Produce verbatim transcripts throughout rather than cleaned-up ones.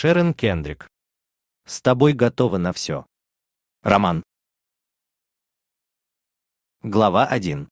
Шерон Кендрик. С тобой готова на все. Роман. Глава один.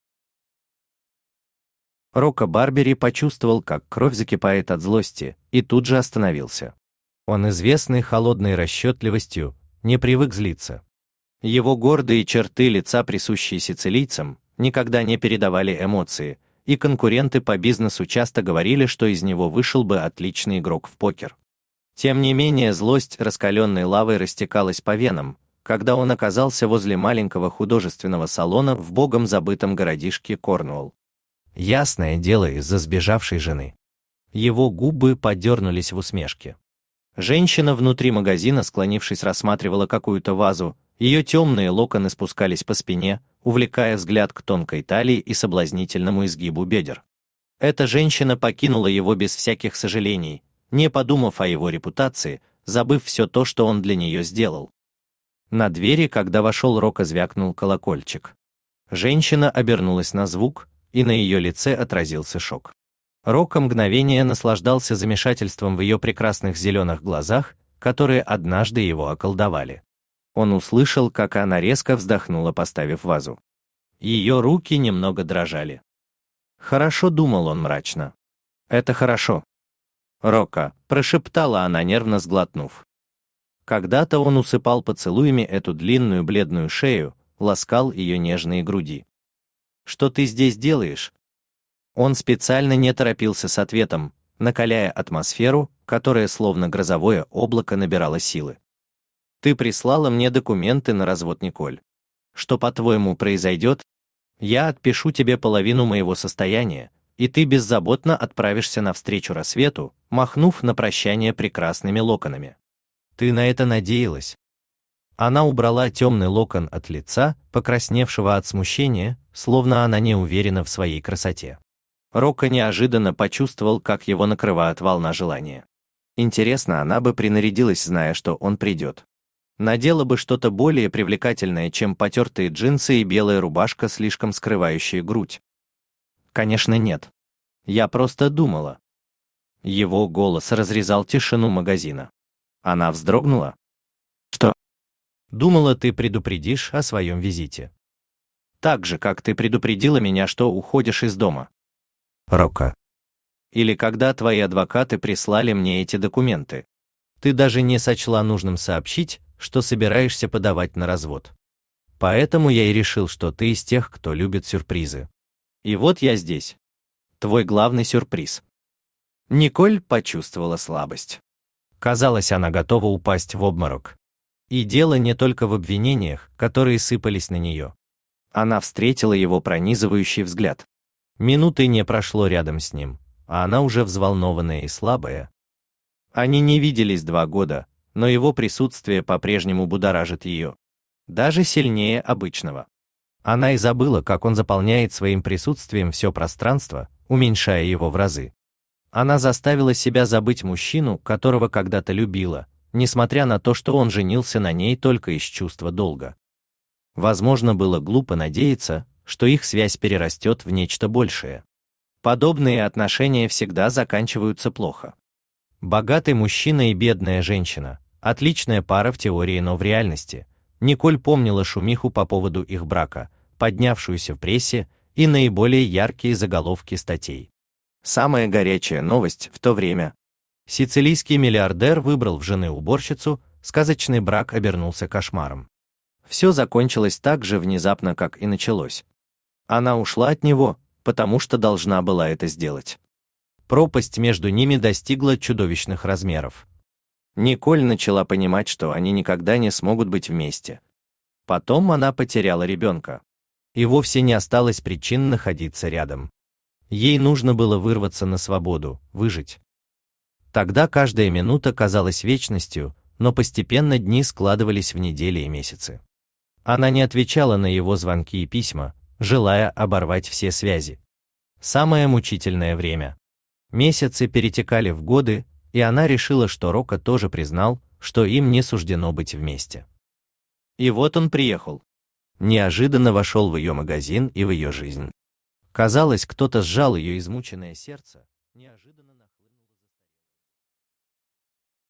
Рокко Барбери почувствовал, как кровь закипает от злости, и тут же остановился. Он, известный холодной расчетливостью, не привык злиться. Его гордые черты лица, присущие сицилийцам, никогда не передавали эмоции, и конкуренты по бизнесу часто говорили, что из него вышел бы отличный игрок в покер. Тем не менее, злость раскаленной лавой растекалась по венам, когда он оказался возле маленького художественного салона в богом забытом городишке Корнуолл. Ясное дело, из-за сбежавшей жены. Его губы подернулись в усмешке. Женщина внутри магазина, склонившись, рассматривала какую-то вазу, ее темные локоны спускались по спине, увлекая взгляд к тонкой талии и соблазнительному изгибу бедер. Эта женщина покинула его без всяких сожалений, не подумав о его репутации, забыв все то, что он для нее сделал. На двери, когда вошел Рокко, звякнул колокольчик. Женщина обернулась на звук, и на ее лице отразился шок. Рокко мгновение наслаждался замешательством в ее прекрасных зеленых глазах, которые однажды его околдовали. Он услышал, как она резко вздохнула, поставив вазу. Ее руки немного дрожали. «Хорошо», — думал он мрачно. «Это хорошо». «Рокко», — прошептала она, нервно сглотнув. Когда-то он усыпал поцелуями эту длинную бледную шею, ласкал ее нежные груди. «Что ты здесь делаешь?» Он специально не торопился с ответом, накаляя атмосферу, которая словно грозовое облако набирала силы. «Ты прислала мне документы на развод, Николь. Что, по-твоему, произойдет? Я отпишу тебе половину моего состояния, и ты беззаботно отправишься навстречу рассвету, махнув на прощание прекрасными локонами. Ты на это надеялась?» Она убрала темный локон от лица, покрасневшего от смущения, словно она не уверена в своей красоте. Рокко неожиданно почувствовал, как его накрывает волна желания. Интересно, она бы принарядилась, зная, что он придет. Надела бы что-то более привлекательное, чем потертые джинсы и белая рубашка, слишком скрывающая грудь. Конечно, нет. Я просто думала. Его голос разрезал тишину магазина. Она вздрогнула. Что? Думала, ты предупредишь о своем визите. Так же, как ты предупредила меня, что уходишь из дома. Рокко. Или когда твои адвокаты прислали мне эти документы. Ты даже не сочла нужным сообщить, что собираешься подавать на развод. Поэтому я и решил, что ты из тех, кто любит сюрпризы. И вот я здесь. Твой главный сюрприз. Николь почувствовала слабость. Казалось, она готова упасть в обморок. И дело не только в обвинениях, которые сыпались на нее. Она встретила его пронизывающий взгляд. Минуты не прошло рядом с ним, а она уже взволнованная и слабая. Они не виделись два года, но его присутствие по-прежнему будоражит ее. Даже сильнее обычного. Она и забыла, как он заполняет своим присутствием все пространство, уменьшая его в разы. Она заставила себя забыть мужчину, которого когда-то любила, несмотря на то, что он женился на ней только из чувства долга. Возможно, было глупо надеяться, что их связь перерастет в нечто большее. Подобные отношения всегда заканчиваются плохо. Богатый мужчина и бедная женщина – отличная пара в теории, но в реальности. Николь помнила шумиху по поводу их брака, поднявшуюся в прессе, и наиболее яркие заголовки статей. Самая горячая новость в то время. Сицилийский миллиардер выбрал в жены уборщицу, сказочный брак обернулся кошмаром. Все закончилось так же внезапно, как и началось. Она ушла от него, потому что должна была это сделать. Пропасть между ними достигла чудовищных размеров. Николь начала понимать, что они никогда не смогут быть вместе. Потом она потеряла ребенка. И вовсе не осталось причин находиться рядом. Ей нужно было вырваться на свободу, выжить. Тогда каждая минута казалась вечностью, но постепенно дни складывались в недели и месяцы. Она не отвечала на его звонки и письма, желая оборвать все связи. Самое мучительное время. Месяцы перетекали в годы, и она решила, что Рокко тоже признал, что им не суждено быть вместе. И вот он приехал. Неожиданно вошел в ее магазин и в ее жизнь. Казалось, кто-то сжал ее измученное сердце. Неожиданно